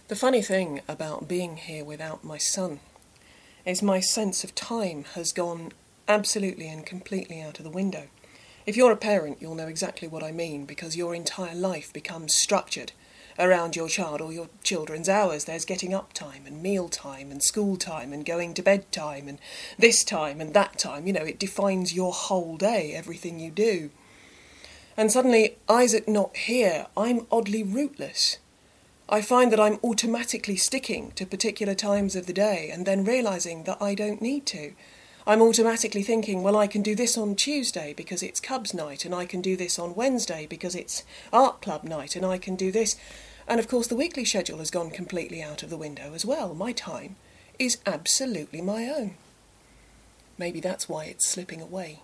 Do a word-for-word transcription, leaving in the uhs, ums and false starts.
The funny thing about being here without my son is my sense of time has gone absolutely and completely out of the window. If you're a parent, you'll know exactly what I mean, because your entire life becomes structured around your child or your children's hours. There's getting up time and meal time and school time and going to bed time and this time and that time. You know, it defines your whole day, everything you do. And suddenly, Isaac not here, I'm oddly rootless. I find that I'm automatically sticking to particular times of the day and then realising that I don't need to. I'm automatically thinking, well, I can do this on Tuesday because it's Cubs night, and I can do this on Wednesday because it's art club night, and I can do this. And of course the weekly schedule has gone completely out of the window as well. My time is absolutely my own. Maybe that's why it's slipping away.